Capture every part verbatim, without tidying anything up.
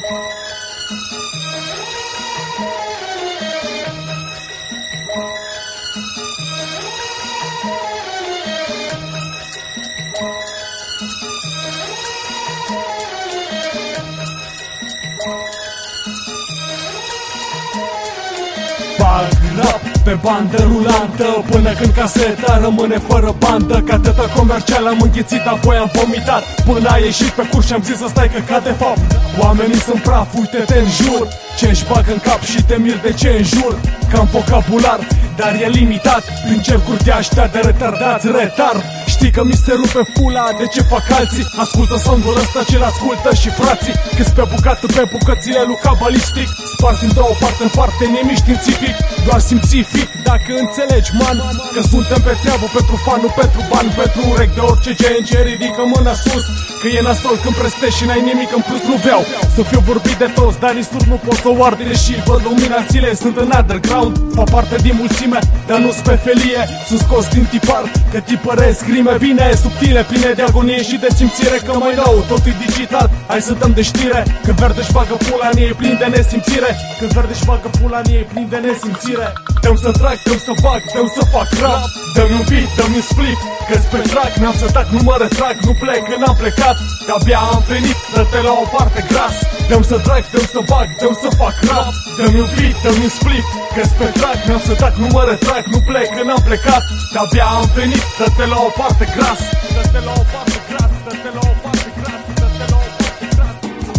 Bag rap pe bandă rulantă până când caseta rămâne fără bandă. Cateta comercială am înghițit, apoi am vomitat. Până a ieșit pe curs și am zis să stai că ca de fapt oamenii sunt praf, uite-te în jur. Ce-și bag în cap și te mir de ce înjur. Că am vocabular, dar e limitat prin cercuri de aștia de retardați retard. Știi că mi se rupe pula de ce fac alții. Ascultă soundul ăsta ce-l ascultă și frații. Câți pe bucată pe bucățile lui cabalistic. Sparți din două parte în parte, nimic științific, doar simțific. Dacă înțelegi, man, că suntem pe treabă pentru fan, nu pentru bani, pentru urechi de orice gen. Ce ridică mâna sus, că e nasol când prestești și n-ai nimic în plus. Nu vreau să fiu vorbit de toți, dar nici nu pot să o ard, deși văd lumina zilei. Sunt în underground, fac parte din mulțime, dar nu-s pe felie. Sunt scos din tipar, că tipăresc rime bine subtile, pline de agonie și de simțire. Că mai nou, tot e digital, hai să dăm de știre. Că verde-și bagă pula în ei plin de nesimțire. Că verde-și bagă pula în ei plin de nesimțire. Dăm să trag, dăm să bag, dăm să fac rap. Dă-mi un beat, dă-mi un split, că-s pe track. N-am să tac, nu mă retrag, nu plec, că n-am plecat. De-abia am venit, dă-te la o parte gras. Dăm să trag, dăm să bag, dăm să fac rap. Dă-mi un beat, dă-mi un split, că-s pe track. N-am să tac, nu mă retrag, nu plec, că n-am plecat. De-abia am venit, dă-te la o parte gras. Dă-te la o parte gras, dă-te la o parte gras, dă-te la o parte gras.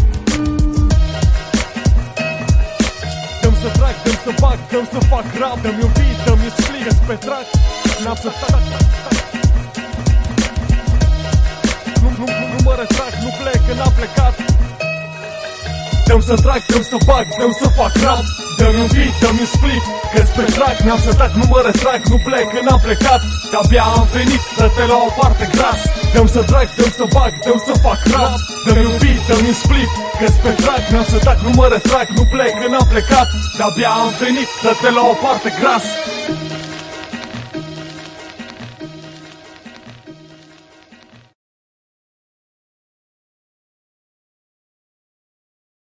Dăm să trag, dăm să bag, dăm să fac rap. Dă-mi un beat, dă-mi un split, că-s pe track. N-am să tac, nu, nu, nu, nu mă retrag, nu plec, că n-am plecat. Dăm să trag, dăm să bag, dăm să fac rap. Dă-mi un beat, dă-mi un split, că-s pe track. N-am să tac, nu mă retrag, nu plec, că n-am plecat. De-abia am venit, dă-te la o parte gras. Dăm să trag, dăm să bag, dăm să fac rap. Dă-mi un beat, dă-mi un split, că-s pe track. N-am să tac, nu mă retrag, nu plec, că n-am plecat. De-abia am venit, dă-te la o parte gras.